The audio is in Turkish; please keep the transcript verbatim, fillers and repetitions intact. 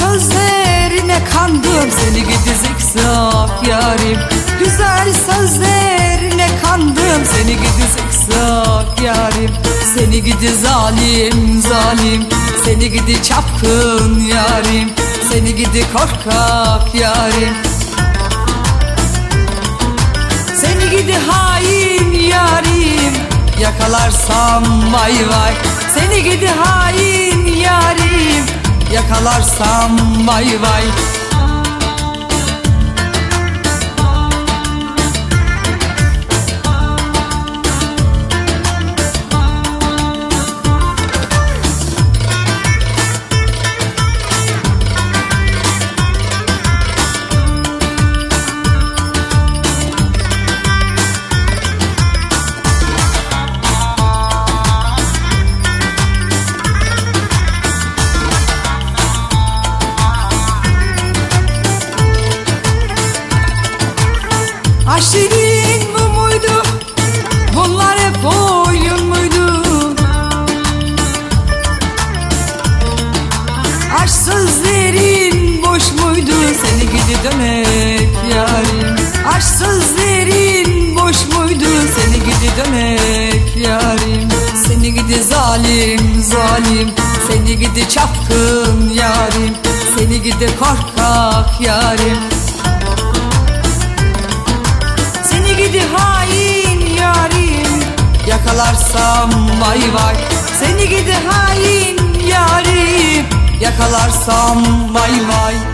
sözlerine kandım, seni gidi zikzak yarim. Güzel sözlerine kandım, seni gidi zikzak yarim. Seni gidi zalim zalim, seni gidi çapkın yarim. Seni gidi korkak yarim. Seni gidi hain yarim, yakalarsam vay vay. Seni gidi hain yarim, yakalarsam vay vay. Aşirin bu muydu? Bunlar hep oyun muydu? Aşk sözlerin boş muydu? Seni gidi dönek yarim. Aşk sözlerin boş muydu? Seni gidi dönek yarim. Seni gidi zalim zalim, seni gidi çapkın yarim. Seni gidi korkak yarim. Seni gidi hain yarim, yakalarsam vay vay. Seni gidi hain yarim, yakalarsam vay vay.